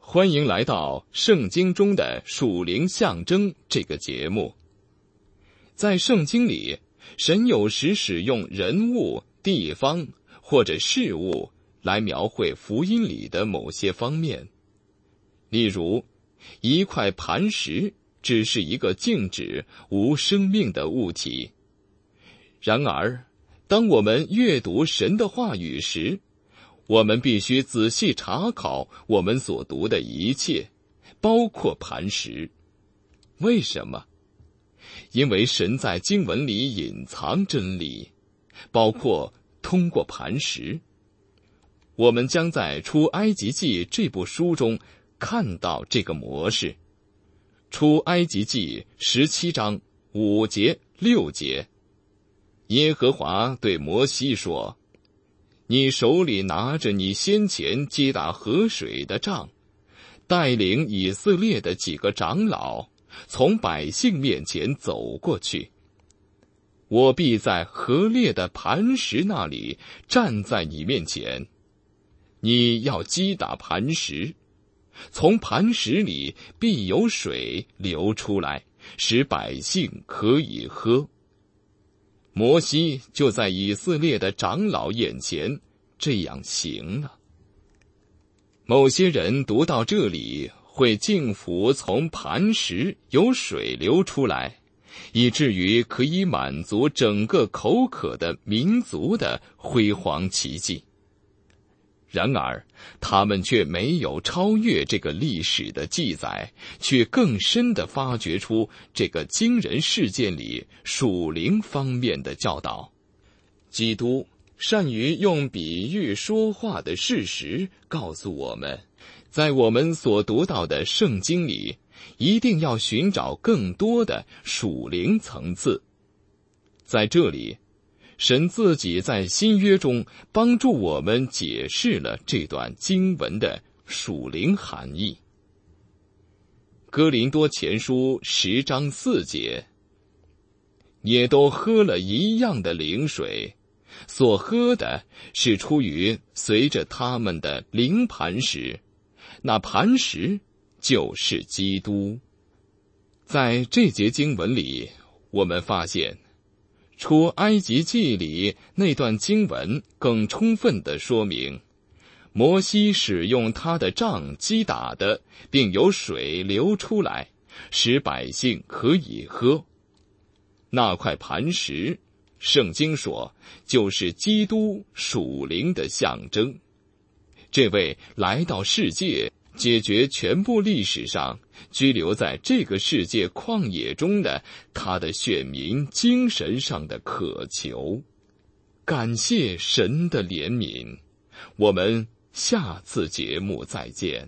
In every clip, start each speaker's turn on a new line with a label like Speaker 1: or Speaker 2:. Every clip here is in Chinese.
Speaker 1: 欢迎来到圣经中的属灵象征这个节目。在圣经里，神有时使用人物、地方或者事物来描绘福音里的某些方面。例如，一块磐石只是一个静止、无生命的物体。然而，当我们阅读神的话语时，我们必须仔细查考我们所读的一切，包括磐石。为什么？因为神在经文里隐藏真理，包括通过磐石。我们将在出埃及记这部书中看到这个模式。出埃及记17章5节6节，耶和华对摩西说：你手里拿着你先前击打河水的杖，带领以色列的几个长老从百姓面前走过去。我必在河裂的磐石那里站在你面前，你要击打磐石，从磐石里必有水流出来，使百姓可以喝。摩西就在以色列的长老眼前这样行了。某些人读到这里会敬服从磐石有水流出来，以至于可以满足整个口渴的民族的辉煌奇迹。然而，他们却没有超越这个历史的记载，去更深地发掘出这个惊人事件里属灵方面的教导。基督善于用比喻说话的事实告诉我们，在我们所读到的圣经里，一定要寻找更多的属灵层次。在这里，神自己在新约中帮助我们解释了这段经文的属灵含义。哥林多前书10章4节，也都喝了一样的灵水，所喝的是出于随着他们的灵磐石，那磐石就是基督。在这节经文里，我们发现出埃及记里那段经文更充分地说明，摩西使用他的杖击打的，并有水流出来，使百姓可以喝。那块磐石，圣经说，就是基督属灵的象征。这位来到世界，解决全部历史上居留在这个世界旷野中的他的选民精神上的渴求。感谢神的怜悯，我们下次节目再见。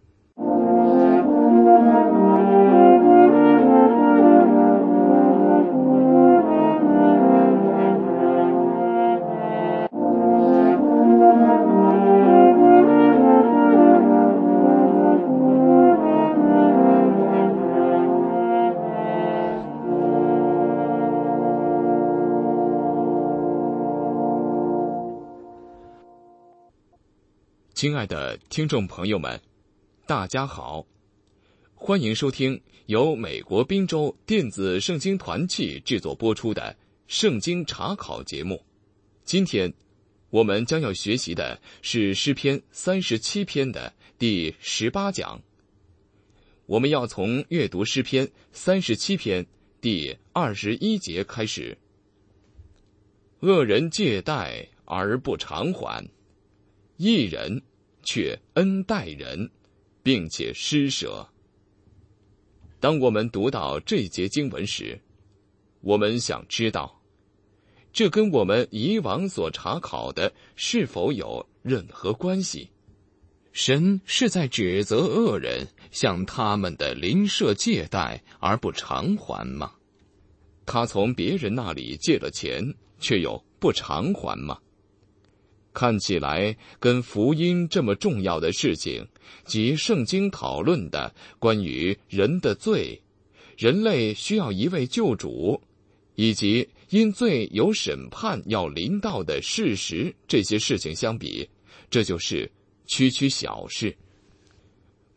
Speaker 1: 亲爱的听众朋友们，大家好，欢迎收听由美国宾州电子圣经团契制作播出的圣经查考节目。今天我们将要学习的是诗篇37篇的第18讲。我们要从阅读诗篇37篇第21节开始。恶人借贷而不偿还，义人却恩待人，并且施舍。当我们读到这节经文时，我们想知道，这跟我们以往所查考的是否有任何关系？神是在指责恶人向他们的邻舍借贷而不偿还吗？他从别人那里借了钱，却有不偿还吗？看起来跟福音这么重要的事情，即圣经讨论的关于人的罪，人类需要一位救主，以及因罪有审判要临到的事实，这些事情相比，这就是区区小事。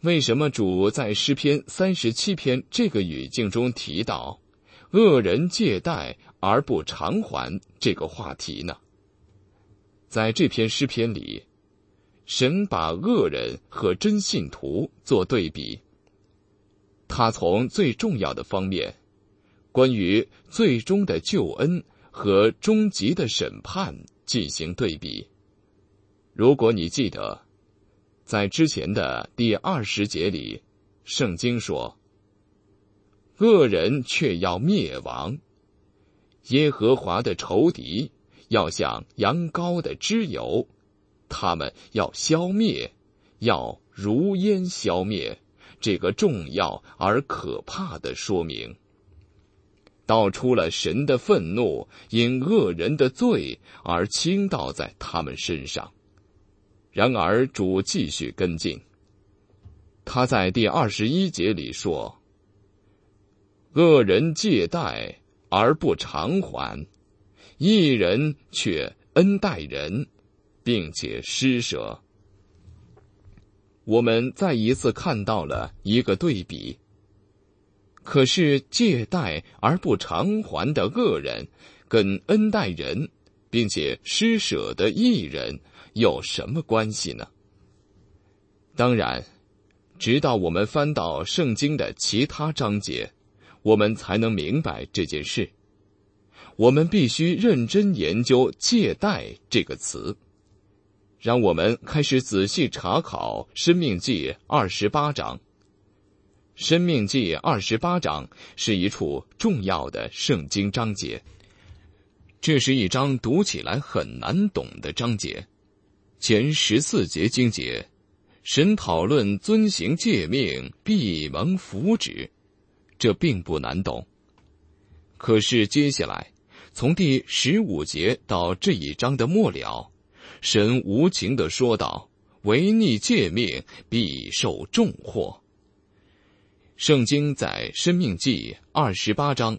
Speaker 1: 为什么主在诗篇37篇这个语境中提到恶人借贷而不偿还这个话题呢？在这篇诗篇里，神把恶人和真信徒做对比，他从最重要的方面，关于最终的救恩和终极的审判进行对比。如果你记得，在之前的第20节里，圣经说，恶人却要灭亡，耶和华的仇敌要像羊羔的脂油，他们要消灭，要如烟消灭，这个重要而可怕的说明，道出了神的愤怒因恶人的罪而倾倒在他们身上。然而主继续跟进，他在第21节里说，恶人借贷而不偿还，义人却恩待人，并且施舍。我们再一次看到了一个对比。可是借贷而不偿还的恶人，跟恩待人并且施舍的义人有什么关系呢？当然，直到我们翻到圣经的其他章节，我们才能明白这件事。我们必须认真研究借贷这个词。让我们开始仔细查考申命记28章。申命记28章是一处重要的圣经章节，这是一章读起来很难懂的章节。前14节经节，神讨论遵行诫命必蒙福祉，这并不难懂。可是接下来从第15节到这一章的末了，神无情地说道，违逆诫命必受重祸。圣经在申命记28章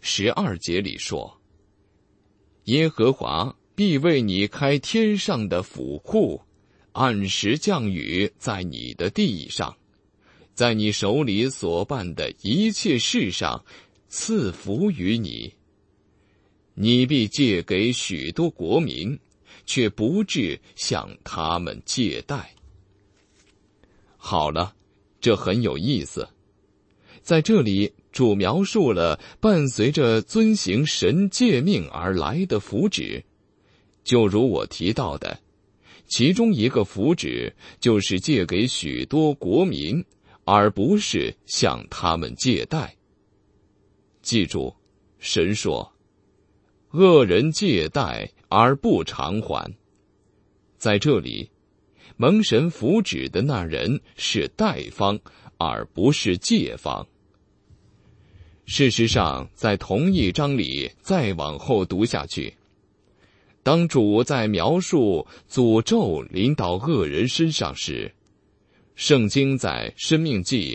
Speaker 1: 12节里说，耶和华必为你开天上的府库，按时降雨在你的地上，在你手里所办的一切事上赐福于你。你必借给许多国民，却不致向他们借贷。好了，这很有意思。在这里，主描述了伴随着遵行神诫命而来的福祉，就如我提到的，其中一个福祉就是借给许多国民，而不是向他们借贷。记住，神说，恶人借贷而不偿还。在这里，蒙神福祉的那人是贷方，而不是借方。事实上，在同一章里再往后读下去，当主在描述诅咒临到恶人身上时，圣经在申命记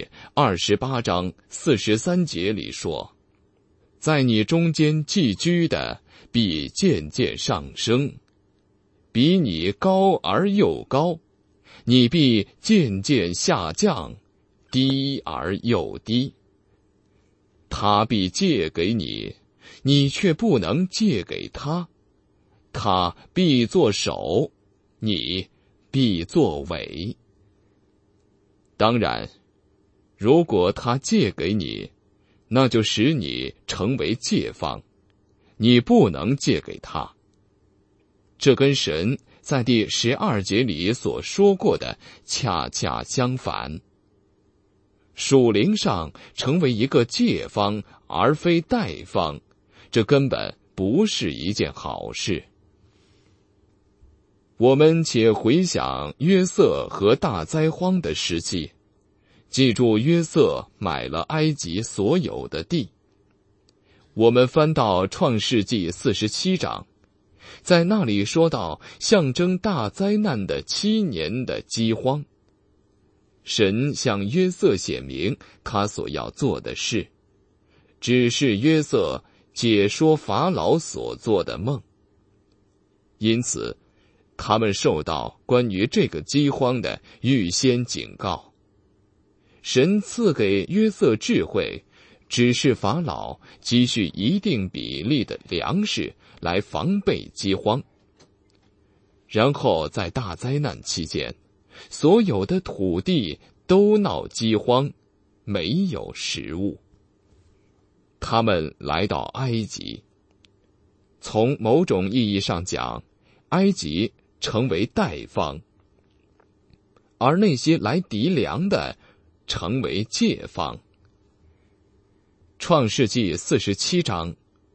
Speaker 1: 28章43节里说，在你中间寄居的必渐渐上升，比你高而又高，你必渐渐下降，低而又低。他必借给你，你却不能借给他；他必作首，你必作尾。当然，如果他借给你，那就使你成为借方，你不能借给他。这跟神在第12节里所说过的恰恰相反。属灵上成为一个借方而非贷方，这根本不是一件好事。我们且回想约瑟和大灾荒的时期，记住约瑟买了埃及所有的地。我们翻到创世纪47章，在那里说到象征大灾难的7年的饥荒。神向约瑟显明他所要做的事，指示约瑟解说法老所做的梦。因此，他们受到关于这个饥荒的预先警告。 神赐给约瑟智慧，指示法老积蓄一定比例的粮食来防备饥荒。然后在大灾难期间，所有的土地都闹饥荒，没有食物。他们来到埃及，从某种意义上讲，埃及成为代方，而那些来籴粮的成为借方。创世纪47章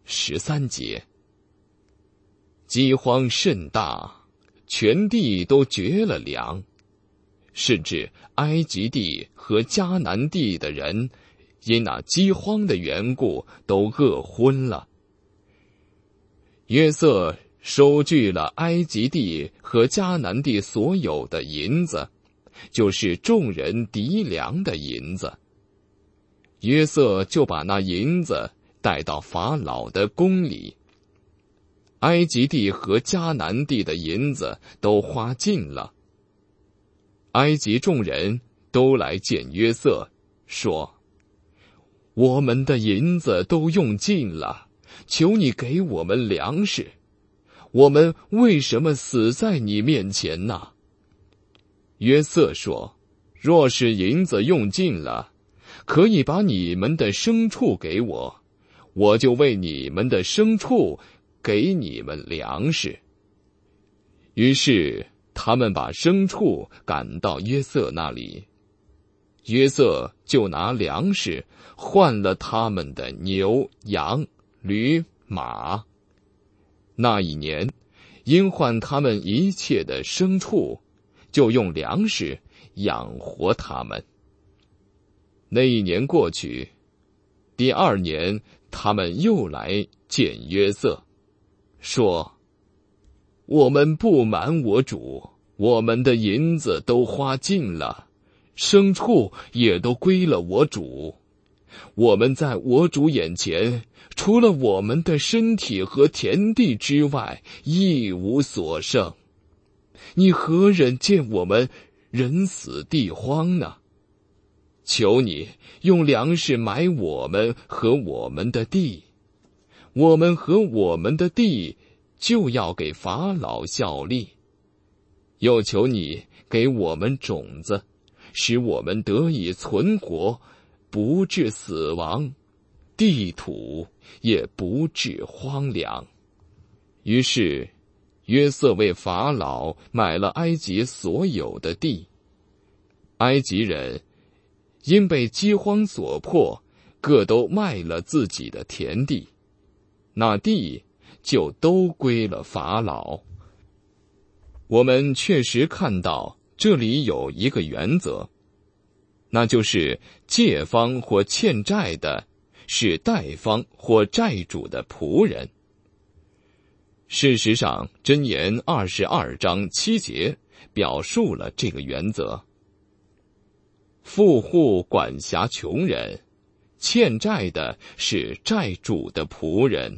Speaker 1: 13节，饥荒甚大，全地都绝了粮，甚至埃及地和迦南地的人因那饥荒的缘故都饿昏了。约瑟收据了埃及地和迦南地所有的银子，就是众人籴粮的银子。约瑟就把那银子带到法老的宫里。埃及地和迦南地的银子都花尽了。埃及众人都来见约瑟，说：我们的银子都用尽了，求你给我们粮食。我们为什么死在你面前呢？约瑟说：若是银子用尽了，可以把你们的牲畜给我，我就为你们的牲畜给你们粮食。于是他们把牲畜赶到约瑟那里，约瑟就拿粮食换了他们的牛、羊、驴、马。那一年，因换他们一切的牲畜，就用粮食养活他们。那一年过去，第二年，他们又来见约瑟，说：我们不瞒我主，我们的银子都花尽了，牲畜也都归了我主。我们在我主眼前，除了我们的身体和田地之外，一无所剩。你何忍见我们人死地荒呢？求你用粮食买我们和我们的地，我们和我们的地就要给法老效力。又求你给我们种子，使我们得以存活，不致死亡，地土也不致荒凉。于是约瑟为法老买了埃及所有的地。埃及人因被饥荒所迫，各都卖了自己的田地，那地就都归了法老。我们确实看到这里有一个原则，那就是借方或欠债的是贷方或债主的仆人。事实上，箴言22章7节表述了这个原则。富户管辖穷人，欠债的是债主的仆人。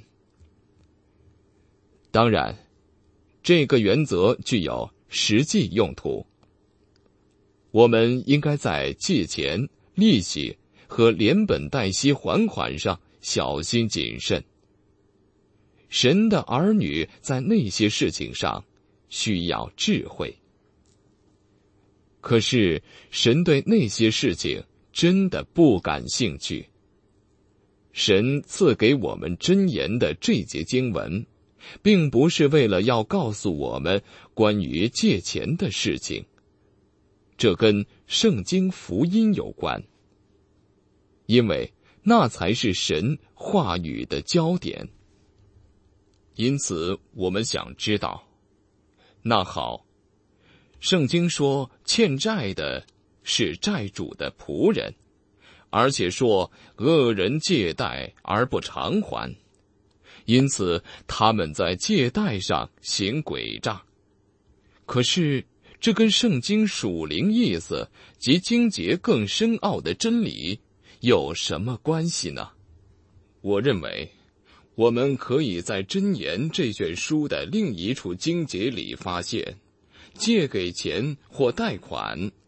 Speaker 1: 当然，这个原则具有实际用途。我们应该在借钱、利息和连本带息还款上小心谨慎。神的儿女在那些事情上需要智慧。可是神对那些事情真的不感兴趣。神赐给我们箴言的这节经文，并不是为了要告诉我们关于借钱的事情，这跟圣经福音有关，因为那才是神话语的焦点。因此我们想知道，那好，圣经说欠债的是债主的仆人，而且说恶人借贷而不偿还，因此他们在借贷上行诡诈。可是这跟圣经属灵意思及经节更深奥的真理有什么关系呢？我认为我们可以在箴言这卷书的另一处经节里发现，借给钱或贷款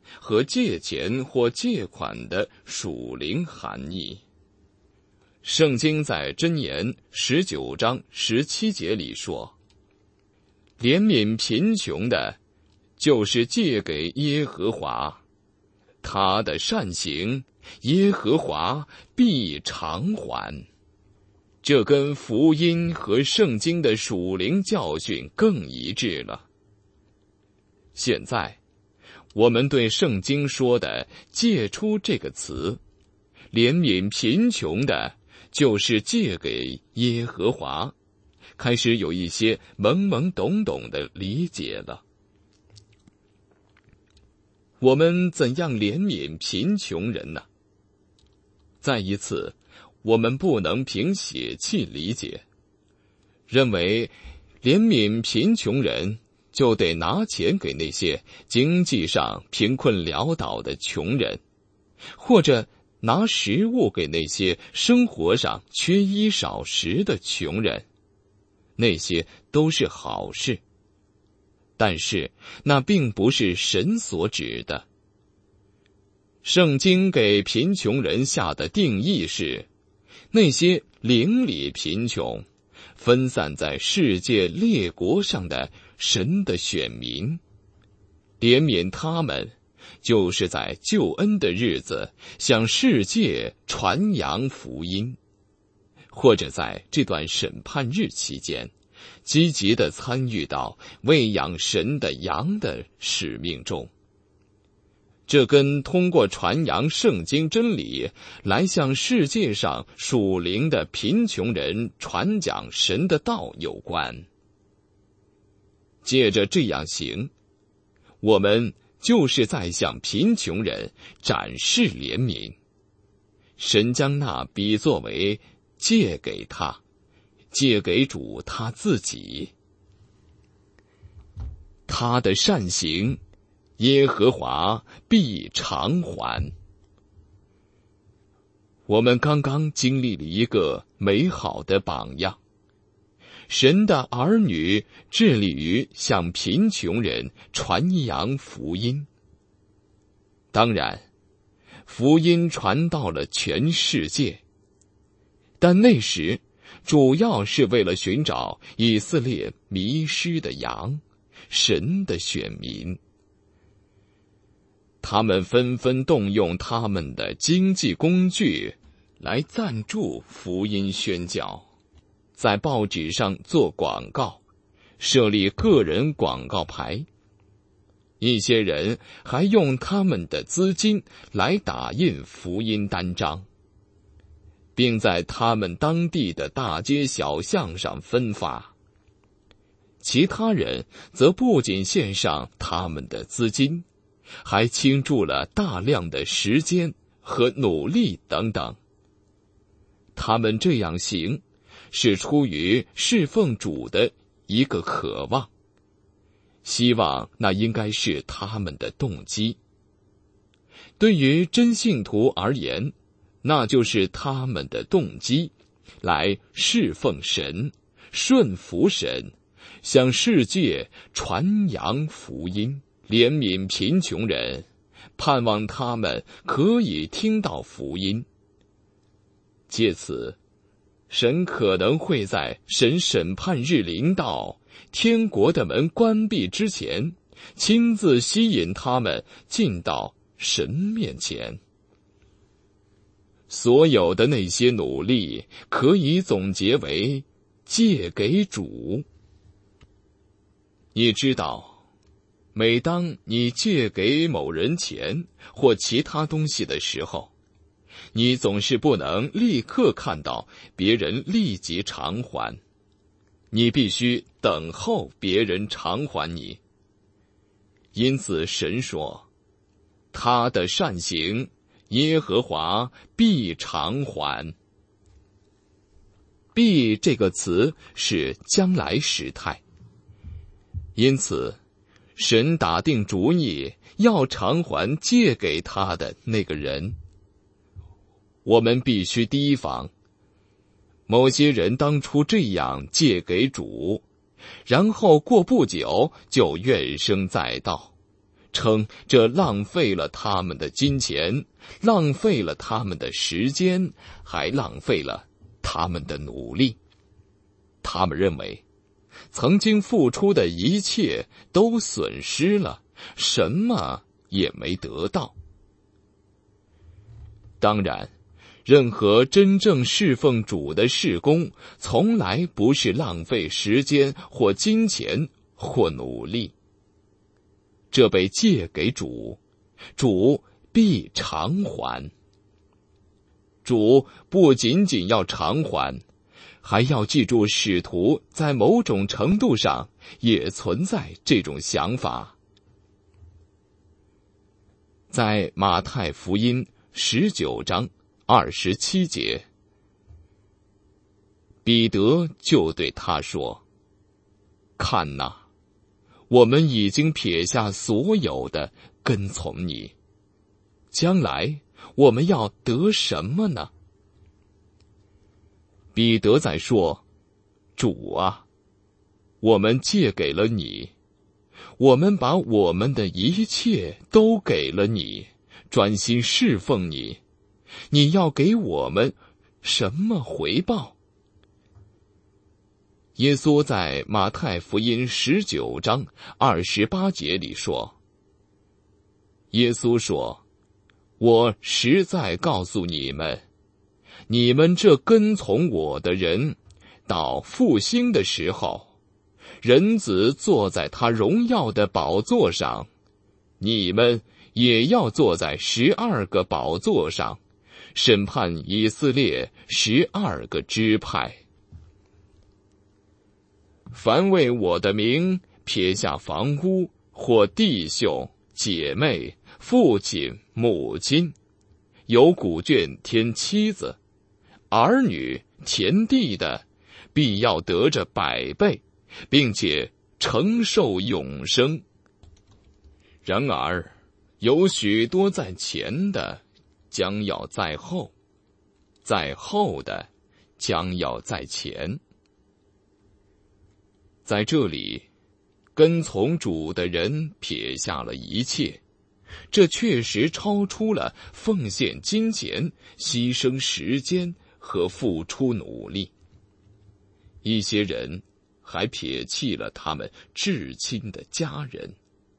Speaker 1: 和借钱或借款的属灵含义。圣经在箴言19章17节里说，怜悯贫穷的，就是借给耶和华，他的善行，耶和华必偿还。这跟福音和圣经的属灵教训更一致了。现在，我们对圣经说的借出这个词，怜悯贫穷的，就是借给耶和华，开始有一些懵懵懂懂的理解了。我们怎样怜悯贫穷人呢？再一次，我们不能凭血气理解，认为怜悯贫穷人就得拿钱给那些经济上贫困潦倒的穷人，或者拿食物给那些生活上缺衣少食的穷人，那些都是好事。但是那并不是神所指的。圣经给贫穷人下的定义是，那些灵里贫穷，分散在世界列国上的神的选民，怜悯他们，就是在救恩的日子向世界传扬福音，或者在这段审判日期间积极地参与到喂养神的羊的使命中。这跟通过传扬圣经真理来向世界上属灵的贫穷人传讲神的道有关。借着这样行，我们就是在向贫穷人展示怜悯。神将那比作为借给他，借给主他自己。他的善行，耶和华必偿还。我们刚刚经历了一个美好的榜样，神的儿女致力于向贫穷人传扬福音。当然，福音传到了全世界，但那时主要是为了寻找以色列迷失的羊，神的选民。他们纷纷动用他们的经济工具来赞助福音宣教，在报纸上做广告，设立个人广告牌。一些人还用他们的资金来打印福音单张，并在他们当地的大街小巷上分发。其他人则不仅献上他们的资金，还倾注了大量的时间和努力等等。他们这样行，是出于侍奉主的一个渴望，希望那应该是他们的动机。对于真信徒而言，那就是他们的动机，来侍奉神，顺服神，向世界传扬福音，怜悯贫穷人，盼望他们可以听到福音。借此，神可能会在神审判日临到，天国的门关闭之前，亲自吸引他们进到神面前。所有的那些努力可以总结为借给主。你知道，每当你借给某人钱或其他东西的时候，你总是不能立刻看到别人立即偿还，你必须等候别人偿还你。因此神说，他的善行，耶和华必偿还。必这个词是将来时态，因此神打定主意要偿还借给他的那个人。我们必须提防，某些人当初这样借给主，然后过不久就怨声载道， 称这浪费了他们的金钱，浪费了他们的时间，还浪费了他们的努力。他们认为曾经付出的一切都损失了，什么也没得到。当然，任何真正侍奉主的事工，从来不是浪费时间或金钱或努力。这被借给主，主必偿还。主不仅仅要偿还，还要记住使徒在某种程度上也存在这种想法。在马太福音19章27节，彼得就对他说：看哪，我们已经撇下所有的跟从你，将来我们要得什么呢？彼得在说：主啊，我们借给了你，我们把我们的一切都给了你，专心侍奉你，你要给我们什么回报？耶稣在马太福音19章28节里说：耶稣说，我实在告诉你们，你们这跟从我的人，到复兴的时候，人子坐在他荣耀的宝座上，你们也要坐在12个宝座上，审判以色列12个支派。凡为我的名撇下房屋或弟兄姐妹父亲母亲，有古卷添妻子儿女田地的，必要得着100倍，并且承受永生。然而有许多在前的将要在后，在后的将要在前。在这里，跟从主的人撇下了一切，这确实超出了奉献金钱、牺牲时间和付出努力。一些人还撇弃了他们至亲的家人，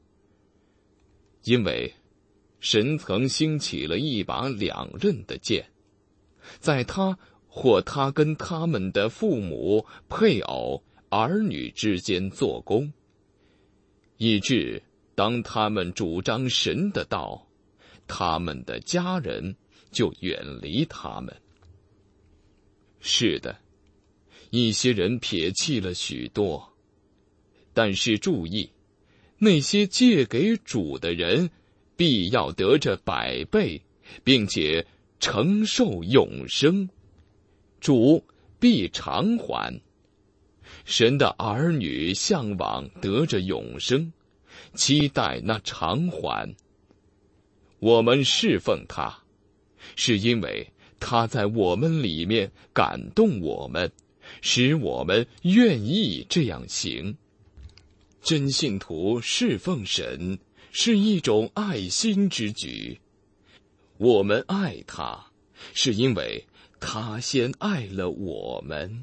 Speaker 1: 因为神曾兴起了一把2刃的剑，在他或他跟他们的父母、配偶、儿女之间做工，以致当他们主张神的道，他们的家人就远离他们。是的，一些人撇弃了许多，但是注意，那些借给主的人必要得着100倍，并且承受永生，主必偿还。神的儿女向往得着永生，期待那偿还。我们侍奉他，是因为他在我们里面感动我们，使我们愿意这样行。真信徒侍奉神是一种爱心之举，我们爱他，是因为他先爱了我们。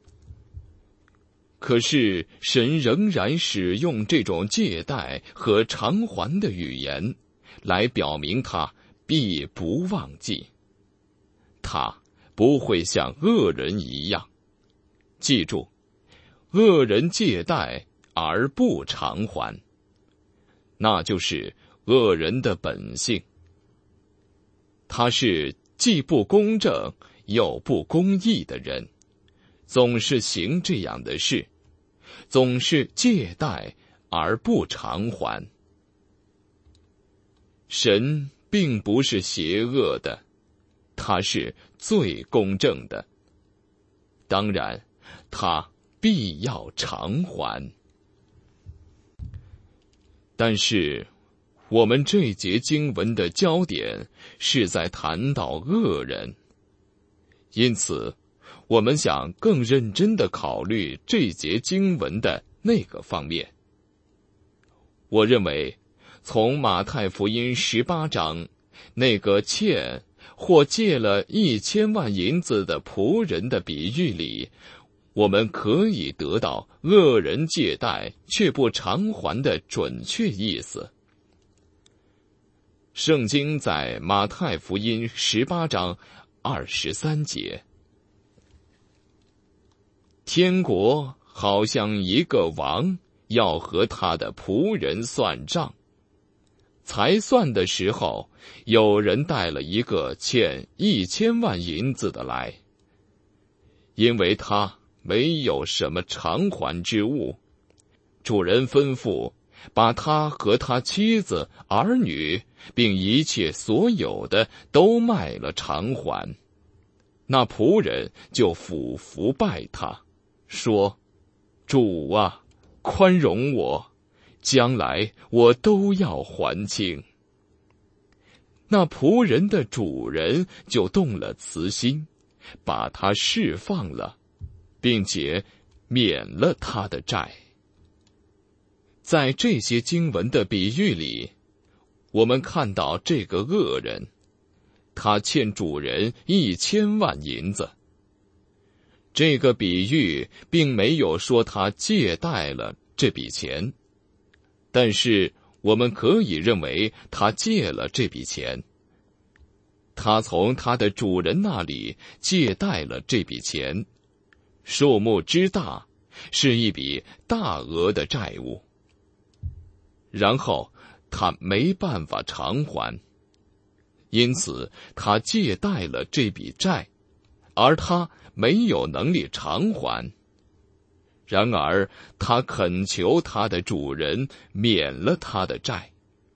Speaker 1: 可是神仍然使用这种借贷和偿还的语言，来表明他必不忘记，他不会像恶人一样。记住，恶人借贷而不偿还，那就是恶人的本性。他是既不公正又不公义的人，总是行这样的事，总是借贷而不偿还。神并不是邪恶的，他是最公正的，当然他必要偿还。但是我们这节经文的焦点是在谈到恶人，因此我们想更认真地考虑这节经文的那个方面。我认为从马太福音18章那个欠或借了1000万银子的仆人的比喻里，我们可以得到恶人借贷却不偿还的准确意思。圣经在马太福音18章23节，天国好像一个王要和他的仆人算账，才算的时候，有人带了一个欠1000万银子的来，因为他没有什么偿还之物，主人吩咐把他和他妻子、儿女并一切所有的都卖了偿还。那仆人就俯伏拜他，说：主啊，宽容我，将来我都要还清。那仆人的主人就动了慈心，把他释放了，并且免了他的债。在这些经文的比喻里，我们看到这个恶人，他欠主人1000万银子。这个比喻并没有说他借贷了这笔钱，但是我们可以认为他借了这笔钱。他从他的主人那里借贷了这笔钱，数目之大，是一笔大额的债务。然后他没办法偿还，因此他借贷了这笔债，而他没有能力偿还。然而他恳求他的主人免了他的债。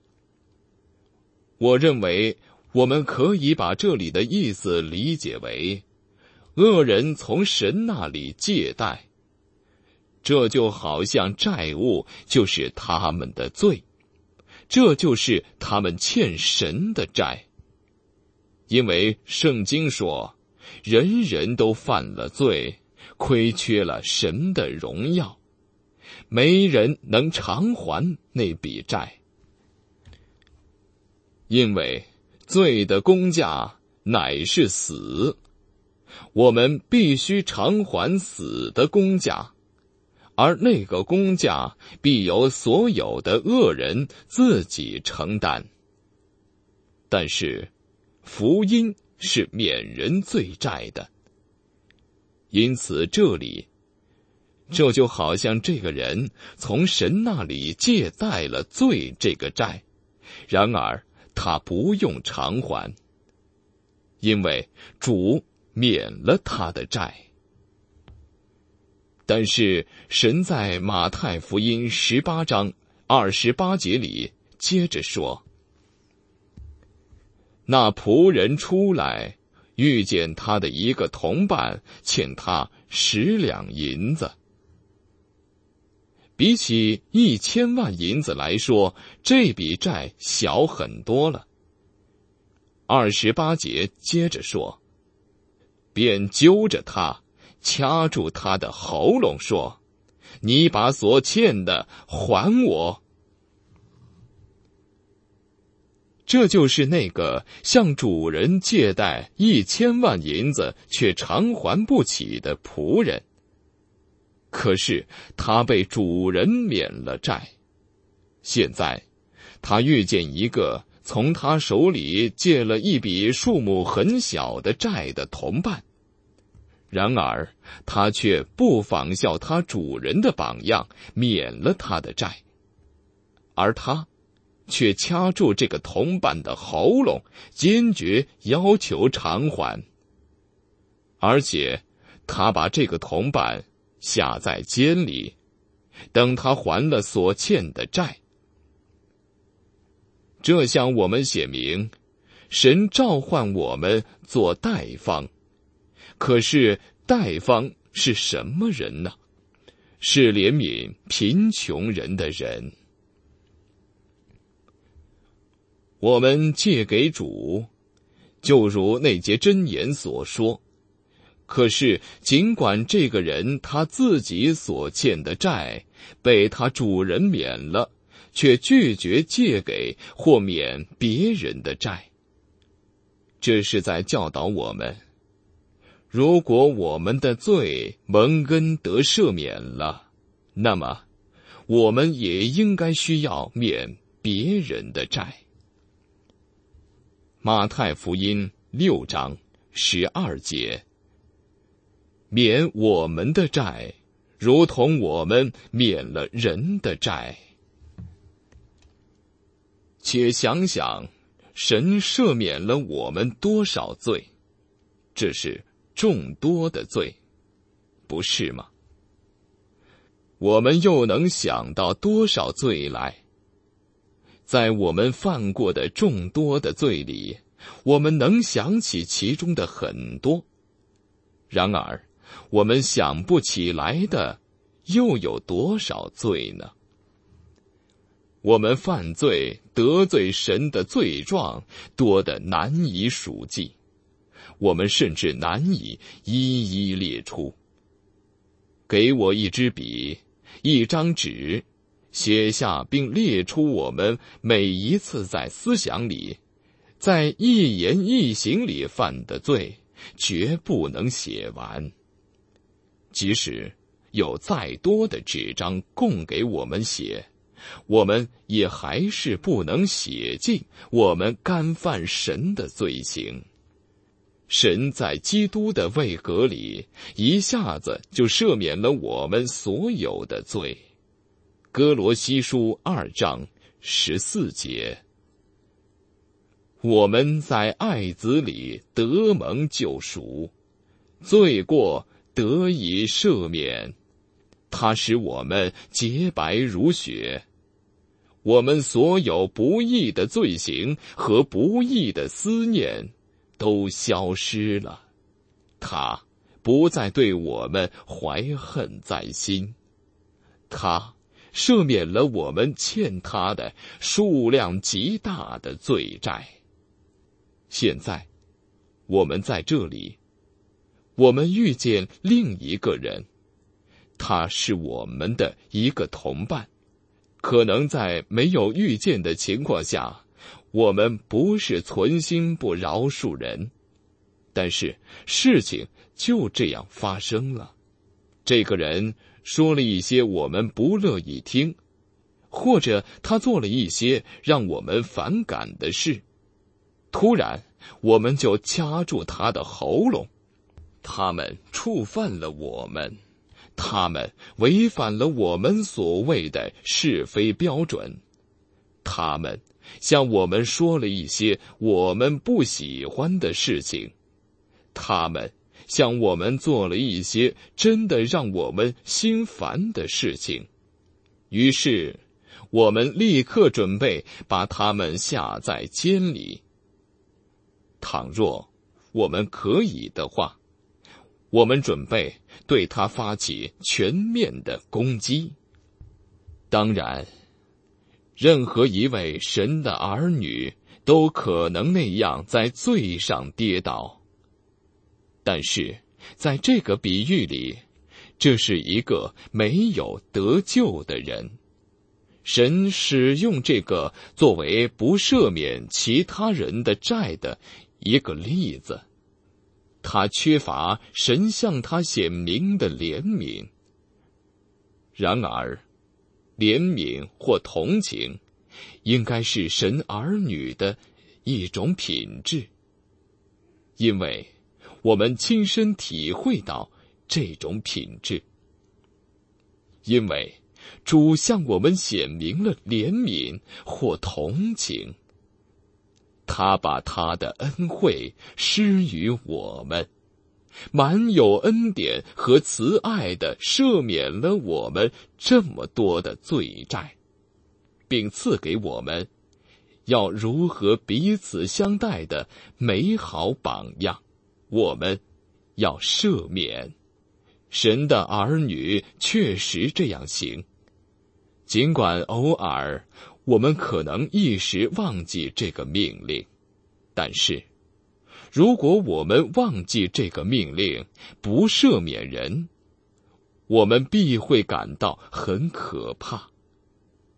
Speaker 1: 我认为我们可以把这里的意思理解为，恶人从神那里借贷，这就好像债务就是他们的罪，这就是他们欠神的债。因为圣经说，人人都犯了罪，亏缺了神的荣耀，没人能偿还那笔债。因为罪的工价乃是死，我们必须偿还死的工价，而那个工价必由所有的恶人自己承担。但是福音是免人罪债的，因此这就好像这个人从神那里借贷了罪这个债，然而他不用偿还，因为主免了他的债。但是神在马太福音18章28节里接着说，那仆人出来，遇见他的一个同伴欠他10两银子。比起1000万银子来说，这笔债小很多了。28节接着说，便揪着他，掐住他的喉咙说，你把所欠的还我。这就是那个向主人借贷1000万银子却偿还不起的仆人。可是他被主人免了债，现在他遇见一个从他手里借了一笔数目很小的债的同伴，然而他却不仿效他主人的榜样，免了他的债，而他却掐住这个同伴的喉咙，坚决要求偿还，而且他把这个同伴下在监里，等他还了所欠的债。这向我们写明，神召唤我们做代方，可是代方是什么人呢？是怜悯贫穷人的人。我们借给主，就如那节箴言所说，可是尽管这个人他自己所欠的债被他主人免了， 却拒绝借给或免别人的债。这是在教导我们，如果我们的罪蒙恩得赦免了，那么我们也应该需要免别人的债。马太福音6章12节，免我们的债，如同我们免了人的债。且想想，神赦免了我们多少罪？这是众多的罪，不是吗？我们又能想到多少罪来？在我们犯过的众多的罪里，我们能想起其中的很多。然而，我们想不起来的又有多少罪呢？我们犯罪得罪神的罪状多得难以数计，我们甚至难以一一列出。给我一支笔，一张纸，写下并列出我们每一次在思想里，在一言一行里犯的罪，绝不能写完。即使有再多的纸张供给我们写，我们也还是不能写尽我们干犯神的罪行。神在基督的位格里，一下子就赦免了我们所有的罪。哥罗西书2章14节，我们在爱子里得蒙救赎，罪过得以赦免，他使我们洁白如雪。我们所有不义的罪行和不义的思念都消失了，他不再对我们怀恨在心，他赦免了我们欠他的数量极大的罪债。现在我们在这里，我们遇见另一个人，他是我们的一个同伴。可能在没有遇见的情况下，我们不是存心不饶恕人，但是事情就这样发生了。这个人说了一些我们不乐意听，或者他做了一些让我们反感的事，突然我们就掐住他的喉咙。他们触犯了我们，他们违反了我们所谓的是非标准，他们向我们说了一些我们不喜欢的事情，他们向我们做了一些真的让我们心烦的事情。于是我们立刻准备把他们下在监里。倘若我们可以的话，我们准备对他发起全面的攻击。当然，任何一位神的儿女都可能那样在罪上跌倒。但是在这个比喻里，这是一个没有得救的人。神使用这个作为不赦免其他人的债的一个例子。他缺乏神向他显明的怜悯。然而，怜悯或同情应该是神儿女的一种品质，因为我们亲身体会到这种品质。因为主向我们显明了怜悯或同情，他把他的恩惠施于我们，满有恩典和慈爱地赦免了我们这么多的罪债，并赐给我们要如何彼此相待的美好榜样。我们要赦免。神的儿女确实这样行，尽管偶尔我们可能一时忘记这个命令，但是如果我们忘记这个命令，不赦免人，我们必会感到很可怕。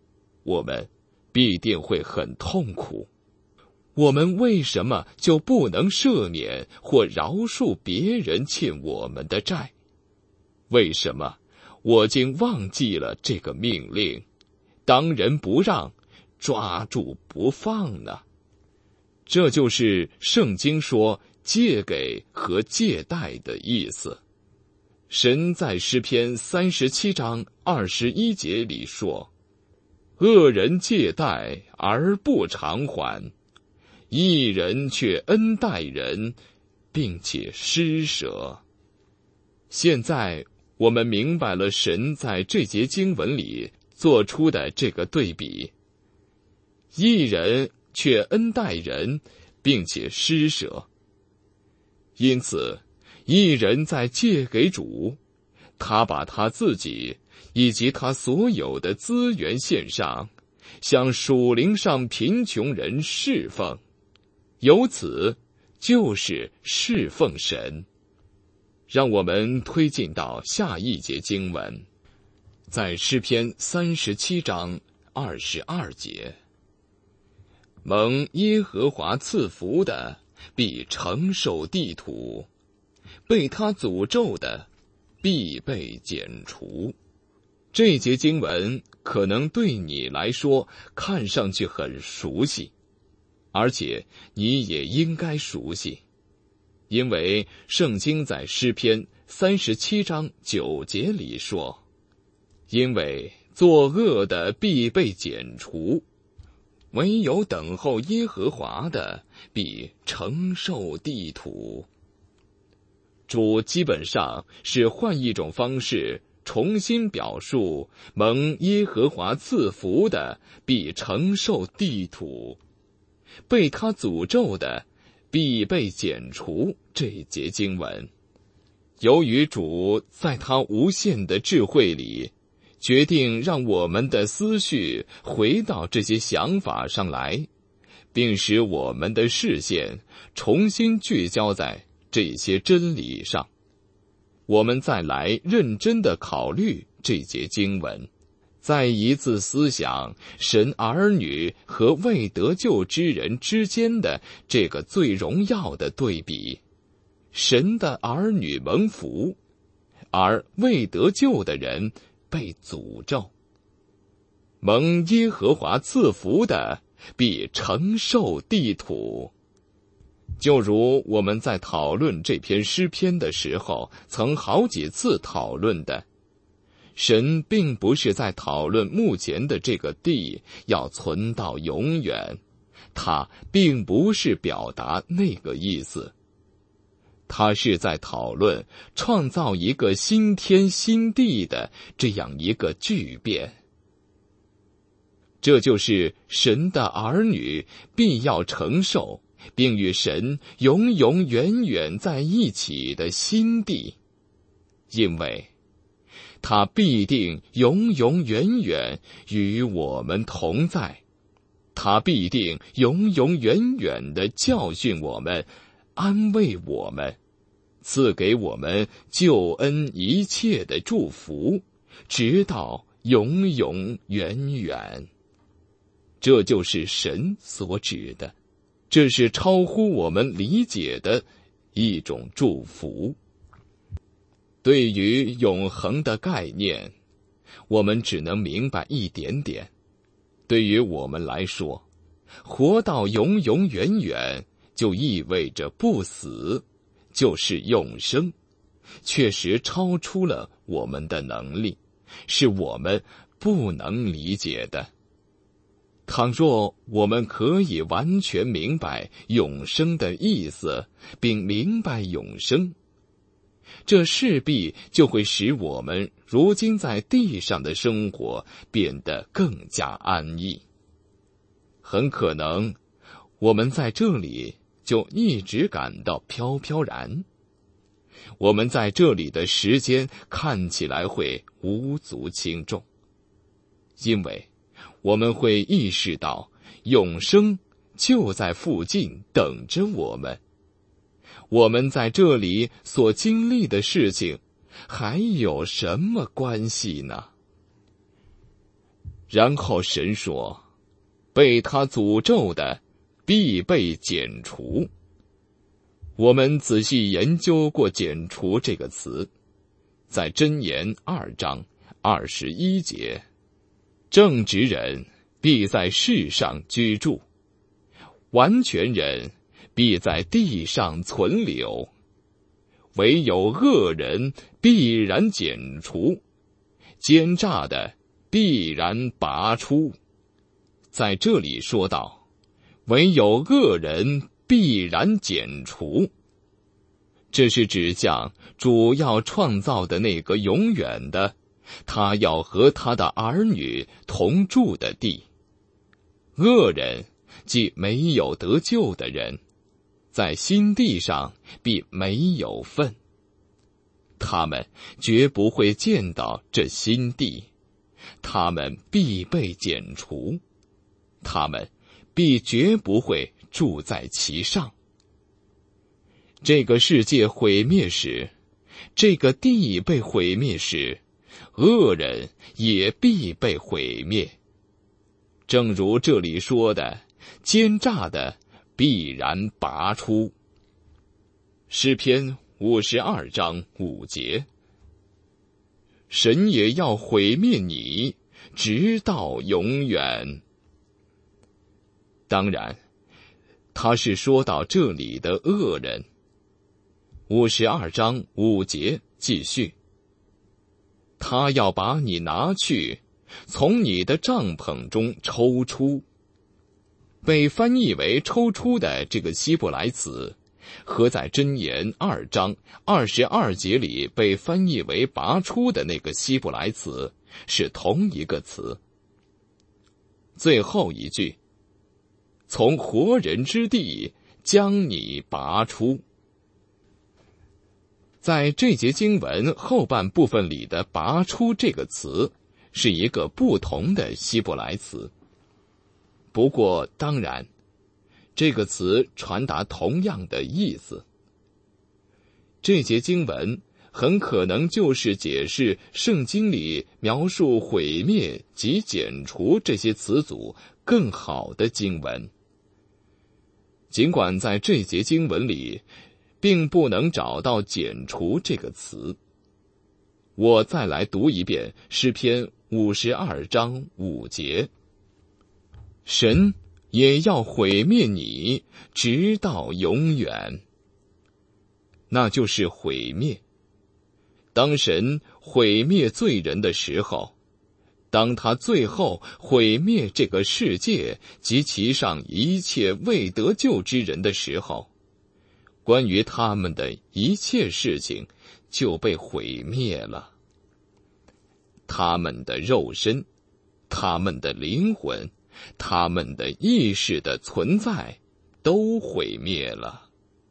Speaker 1: 我们必定会很痛苦。我们为什么就不能赦免或饶恕别人欠我们的债？为什么我竟忘记了这个命令，当仁不让，抓住不放呢？这就是圣经说借给和借贷的意思。神在诗篇37章21节里说，恶人借贷而不偿还，义人却恩待人，并且施舍。现在我们明白了神在这节经文里做出的这个对比，义人却恩待人，并且施舍。因此，义人在借给主，他把他自己以及他所有的资源献上，向属灵上贫穷人侍奉，由此就是侍奉神。让我们推进到下一节经文，在诗篇37章22节，蒙耶和华赐福的必承受地土，被他诅咒的必被剪除。这节经文可能对你来说看上去很熟悉，而且你也应该熟悉，因为圣经在诗篇37章9节里说，因为作恶的必被剪除，唯有等候耶和华的必承受地土。主基本上是换一种方式重新表述蒙耶和华赐福的必承受地土，被他诅咒的必被剪除这节经文。由于主在他无限的智慧里决定让我们的思绪回到这些想法上来，并使我们的视线重新聚焦在这些真理上，我们再来认真地考虑这节经文，再一次思想神儿女和未得救之人之间的这个最荣耀的对比。神的儿女蒙福，而未得救的人被诅咒。蒙耶和华赐福的必承受地土。就如我们在讨论这篇诗篇的时候曾好几次讨论的，神并不是在讨论目前的这个地要存到永远，他并不是表达那个意思，他是在讨论创造一个新天新地的这样一个巨变。这就是神的儿女必要承受并与神永永远远在一起的新地，因为他必定永永远远与我们同在，他必定永永远远地教训我们，安慰我们，赐给我们救恩一切的祝福，直到永永远远。这就是神所指的，这是超乎我们理解的一种祝福。对于永恒的概念，我们只能明白一点点。对于我们来说，活到永永远远就意味着不死，就是永生，确实超出了我们的能力，是我们不能理解的。倘若我们可以完全明白永生的意思，并明白永生，这势必就会使我们如今在地上的生活变得更加安逸。很可能我们在这里就一直感到飘飘然，我们在这里的时间看起来会无足轻重，因为我们会意识到永生就在附近等着我们。我们在这里所经历的事情还有什么关系呢？ 然后神说，被他诅咒的必被剪除。我们仔细研究过剪除这个词，在箴言2章21节，正直人必在世上居住，完全人必在地上存留，唯有恶人必然剪除，奸诈的必然拔出。在这里说到，唯有恶人必然剪除，这是指向主要创造的那个永远的，他要和他的儿女同住的地。恶人即没有得救的人，在新地上必没有份，他们绝不会见到这新地，他们必被剪除，他们必绝不会住在其上。这个世界毁灭时，这个地被毁灭时，恶人也必被毁灭。正如这里说的，奸诈的必然拔出。诗篇52章5节，神也要毁灭你，直到永远。当然，他是说到这里的恶人。52章5节继续，他要把你拿去，从你的帐篷中抽出。被翻译为抽出的这个希伯来词，和在箴言2章22节里被翻译为拔出的那个希伯来词是同一个词。最后一句，从活人之地将你拔出。在这节经文后半部分里的拔出这个词是一个不同的希伯来词。不过当然，这个词传达同样的意思。这节经文很可能就是解释圣经里描述毁灭及剪除这些词组更好的经文。尽管在这节经文里并不能找到剪除这个词，我再来读一遍诗篇52章5节，神也要毁灭你，直到永远。那就是毁灭。当神毁灭罪人的时候，当他最后毁灭这个世界及其上一切未得救之人的时候，关于他们的一切事情就被毁灭了。他们的肉身，他们的灵魂，他们的意识的存在都毁灭了。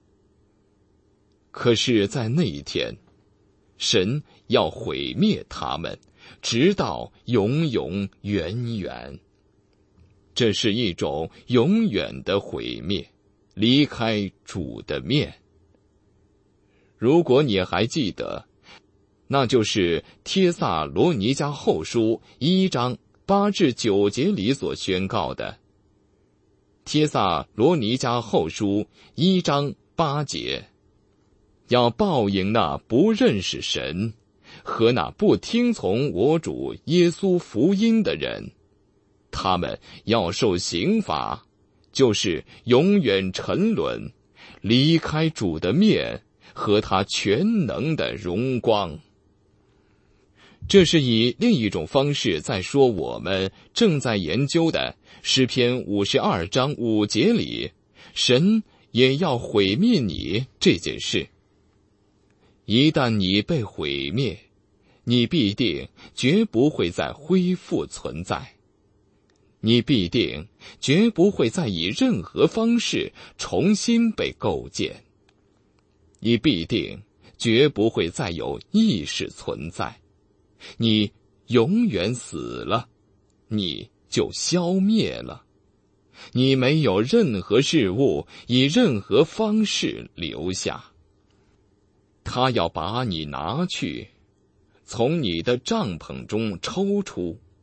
Speaker 1: 可是在那一天，神要毁灭他们，直到永永远远。这是一种永远的毁灭，离开主的面。如果你还记得，那就是帖撒罗尼迦后书1章8至9节里所宣告的。帖撒罗尼迦后书1章8节，要报应那不认识神和那不听从我主耶稣福音的人，他们要受刑罚，就是永远沉沦，离开主的面和他全能的荣光。这是以另一种方式在说我们正在研究的诗篇52章5节里，神也要毁灭你这件事。一旦你被毁灭，你必定绝不会再恢复存在，你必定绝不会再以任何方式重新被构建，你必定绝不会再有意识存在，你永远死了，你就消灭了，你没有任何事物以任何方式留下。他要把你拿去，从你的帐篷中抽出，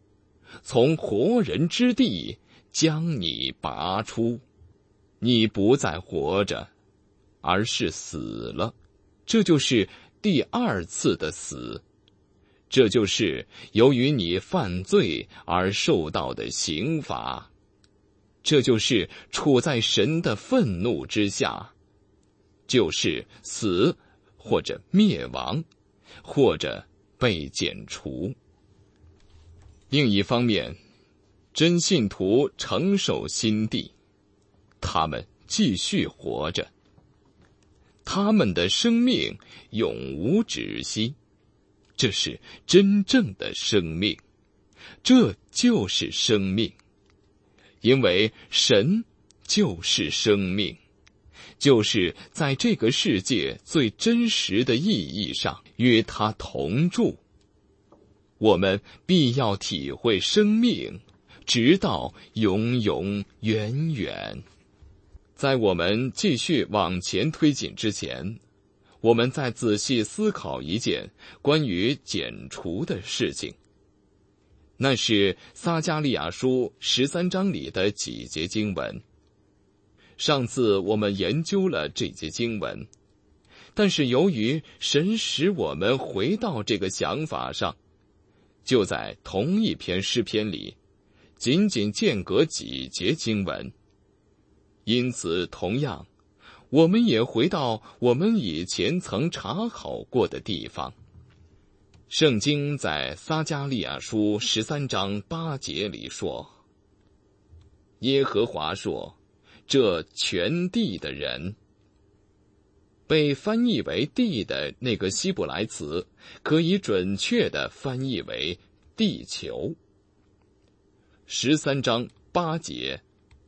Speaker 1: 从活人之地将你拔出。你不再活着，而是死了。这就是第二次的死，这就是由于你犯罪而受到的刑罚，这就是处在神的愤怒之下，就是死或者灭亡，或者被剪除。另一方面，真信徒承受新地，他们继续活着，他们的生命永无止息，这是真正的生命，这就是生命，因为神就是生命，就是在这个世界最真实的意义上与他同住。我们必要体会生命，直到永永远远。在我们继续往前推进之前，我们再仔细思考一件关于剪除的事情。那是撒迦利亚书13章里的几节经文。上次我们研究了这节经文，但是由于神使我们回到这个想法上，就在同一篇诗篇里，仅仅间隔几节经文。因此同样，我们也回到我们以前曾查好过的地方。圣经在撒迦利亚书13章8节里说，耶和华说，这全地的人。被翻译为地的那个希伯来词，可以准确地翻译为地球。13章8节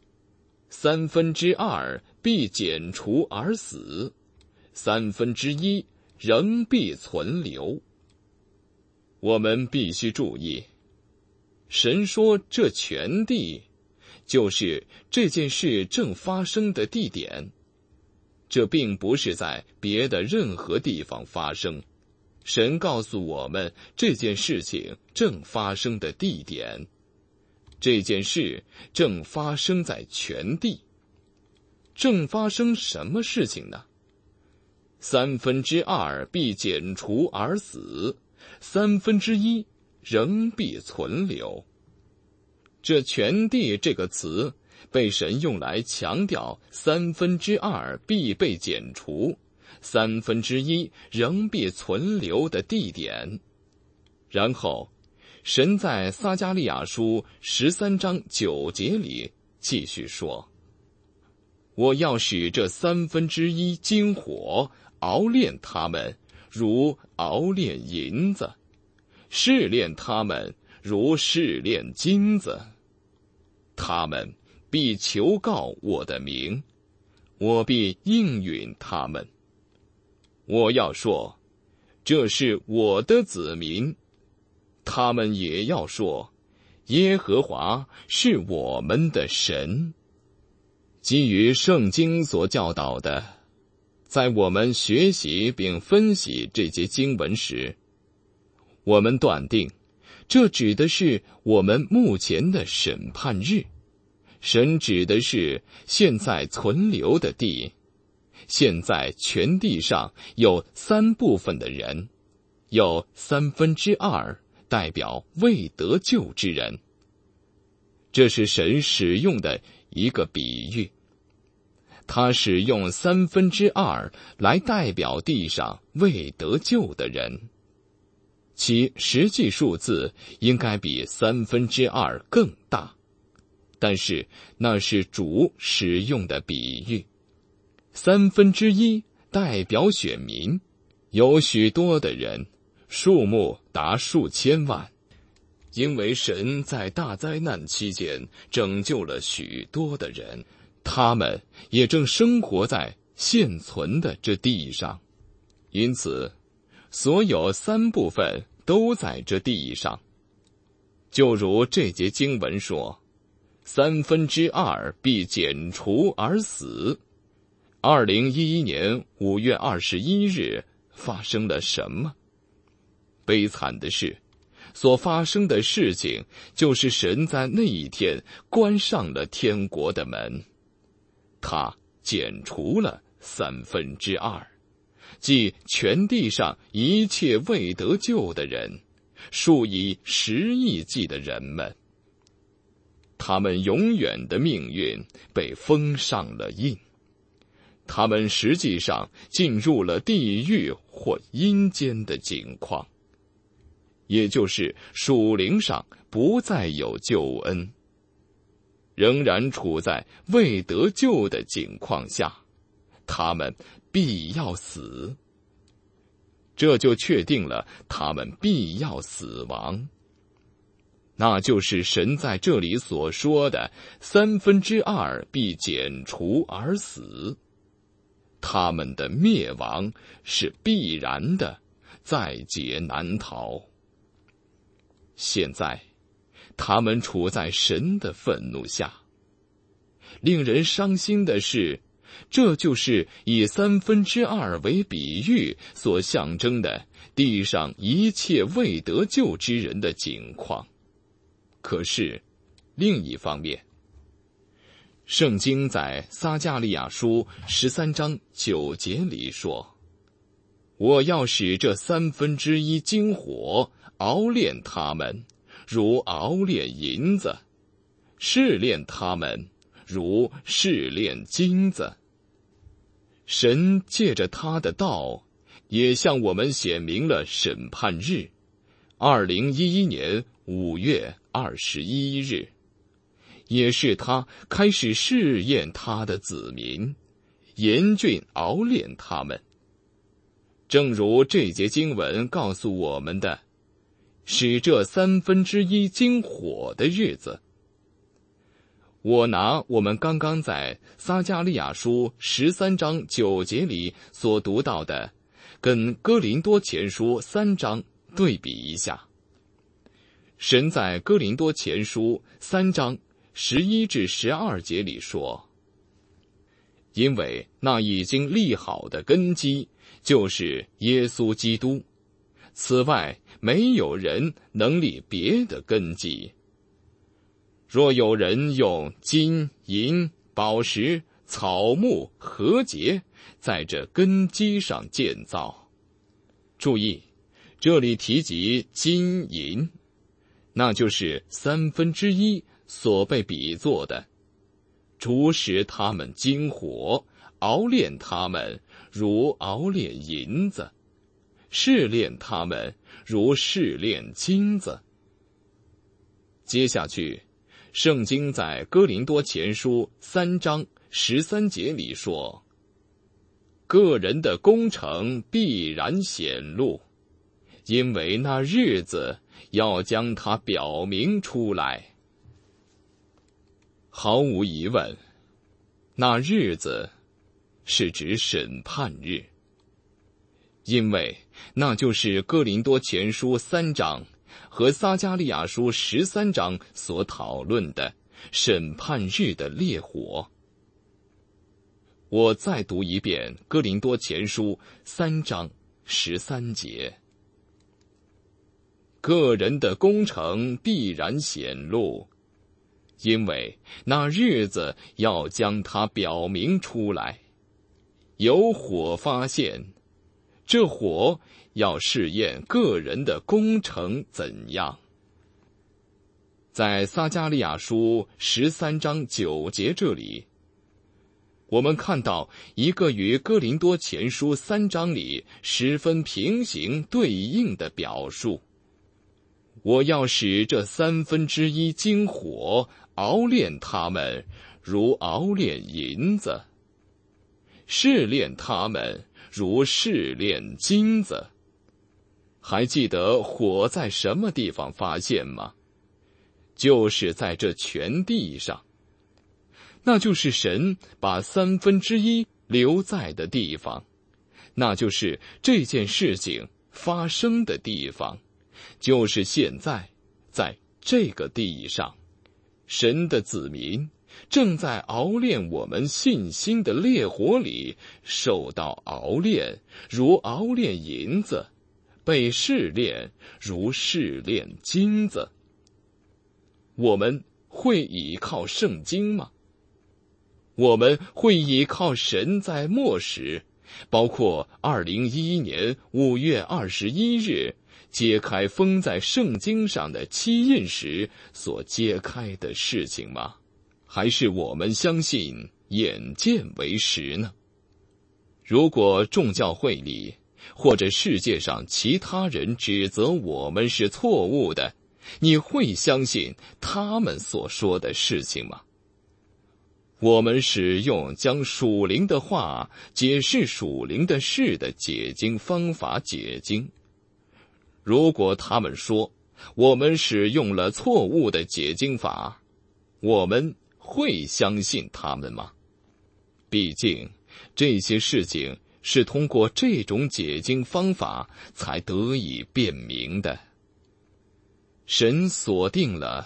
Speaker 1: ，2/3必剪除而死，1/3仍必存留。我们必须注意，神说这全地，就是这件事正发生的地点。这并不是在别的任何地方发生，神告诉我们这件事情正发生的地点。这件事正发生在全地。正发生什么事情呢？2/3必剪除而死，1/3仍必存留。这全地这个词被神用来强调2/3必被剪除，1/3仍必存留的地点。然后神在撒迦利亚书13章9节里继续说，我要使这1/3金火熬炼他们，如熬炼银子，试炼他们，如试炼金子。他们必求告我的名，我必应允他们。我要说，这是我的子民，他们也要说，耶和华是我们的神。基于圣经所教导的，在我们学习并分析这节经文时，我们断定，这指的是我们目前的审判日。神指的是现在存留的地，现在全地上有3部分的人，有2/3代表未得救之人。这是神使用的一个比喻，他使用2/3来代表地上未得救的人，其实际数字应该比2/3更大。但是那是主使用的比喻。1/3代表选民，有许多的人，数目达数千万，因为神在大灾难期间拯救了许多的人，他们也正生活在现存的这地上。因此，所有3部分都在这地上。就如这节经文说，2/3必剪除而死。2011年5月21日发生了什么？悲惨的是， 所发生的事情，就是神在那一天关上了天国的门，他剪除了2/3，即全地上一切未得救的人，数以10亿计的人们。他们永远的命运被封上了印，他们实际上进入了地狱或阴间的境况，也就是属灵上不再有救恩，仍然处在未得救的境况下，他们必要死。这就确定了他们必要死亡，那就是神在这里所说的2/3必剪除而死。他们的灭亡是必然的，在劫难逃。现在他们处在神的愤怒下。令人伤心的是，这就是以2/3为比喻所象征的地上一切未得救之人的境况。可是另一方面，圣经在撒迦利亚书13章9节里说，我要使这1/3金火熬炼他们，如熬炼银子，试炼他们，如试炼金子。神借着他的道，也向我们显明了审判日，2011年5月21日，也是他开始试验他的子民，严峻熬炼他们。正如这节经文告诉我们的，使这1/3金火的日子。我拿我们刚刚在撒迦利亚书13章9节里所读到的，跟哥林多前书3章对比一下。神在哥林多前书3章11至12节里说，因为那已经立好的根基就是耶稣基督，此外没有人能立别的根基。若有人用金银宝石草木禾秸在这根基上建造，注意这里提及金银，那就是1/3所被比作的，主使他们金火熬炼他们，如熬炼银子，试炼他们，如试炼金子。接下去圣经在哥林多前书3章13节里说，个人的工程必然显露，因为那日子要将它表明出来。毫无疑问，那日子是指审判日，因为那就是哥林多前书3章和撒迦利亚书13章所讨论的审判日的烈火。我再读一遍哥林多前书3章13节，个人的工程必然显露，因为那日子要将它表明出来。有火发现，这火要试验个人的工程怎样。在撒迦利亚书13章9节这里，我们看到一个与哥林多前书3章里十分平行对应的表述。我要使这1/3金火熬炼他们，如熬炼银子，试炼他们，如试炼金子。还记得火在什么地方发现吗？就是在这全地上，那就是神把1/3留在的地方，那就是这件事情发生的地方，就是现在在这个地上，神的子民正在熬炼我们信心的烈火里受到熬炼，如熬炼银子， 被试炼，如试炼金子。我们会倚靠圣经吗？我们会倚靠神在末时，包括2011年5月21日揭开封在圣经上的七印时所揭开的事情吗？还是我们相信眼见为实呢？如果众教会里或者世界上其他人指责我们是错误的，你会相信他们所说的事情吗？我们使用将属灵的话解释属灵的事的解经方法解经。如果他们说我们使用了错误的解经法，我们会相信他们吗？毕竟这些事情是通过这种解经方法才得以辨明的。神锁定了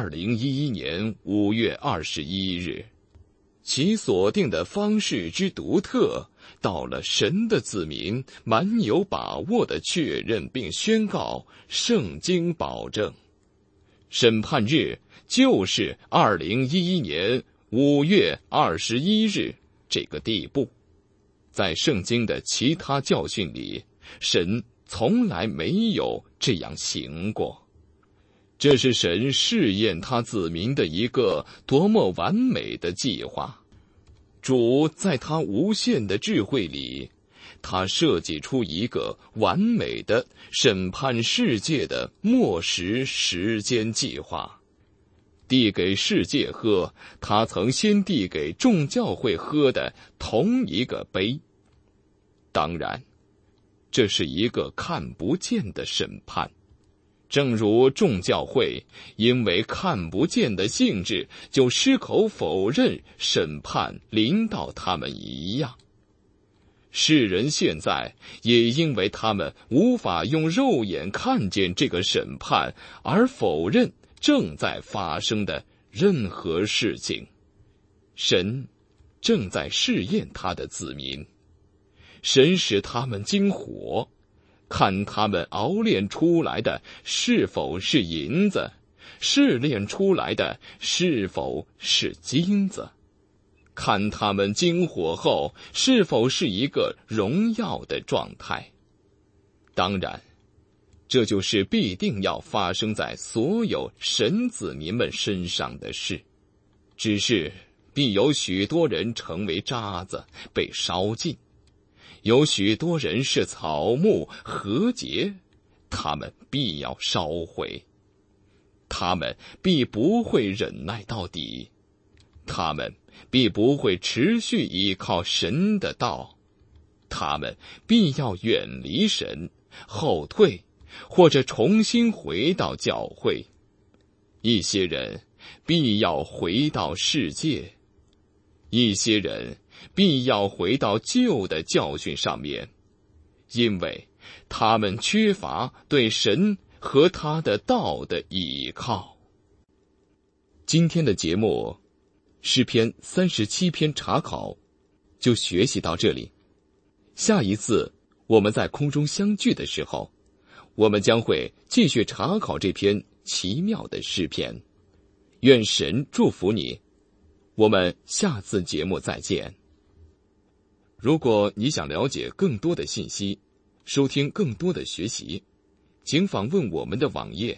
Speaker 1: 2011年5月21日，其锁定的方式之独特，到了神的子民满有把握地确认并宣告圣经保证。审判日就是2011年5月21日这个地步。在圣经的其他教训里，神从来没有这样行过。这是神试验他子民的一个多么完美的计划。主在他无限的智慧里，他设计出一个完美的审判世界的末时时间计划，递给世界喝他曾先递给众教会喝的同一个杯。当然，这是一个看不见的审判，正如众教会因为看不见的性质就矢口否认审判临到他们一样。世人现在也因为他们无法用肉眼看见这个审判而否认正在发生的任何事情。神正在试验他的子民，神使他们经火，看他们熬炼出来的是否是银子，试炼出来的是否是金子，看他们经火后是否是一个荣耀的状态。当然，这就是必定要发生在所有神子民们身上的事，只是必有许多人成为渣子被烧尽，有许多人是草木禾秸，他们必要烧毁，他们必不会忍耐到底，他们必不会持续依靠神的道，他们必要远离神，后退，或者重新回到教会。一些人必要回到世界，一些人必要回到旧的教训上面，因为他们缺乏对神和他的道的倚靠。今天的节目诗篇37篇查考就学习到这里，下一次我们在空中相聚的时候，我们将会继续查考这篇奇妙的诗篇。愿神祝福你，我们下次节目再见。如果你想了解更多的信息，收听更多的学习，请访问我们的网页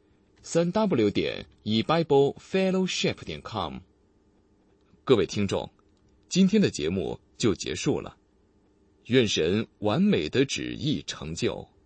Speaker 1: 3w.ebiblefellowship.com。 各位听众，今天的节目就结束了，愿神完美的旨意成就。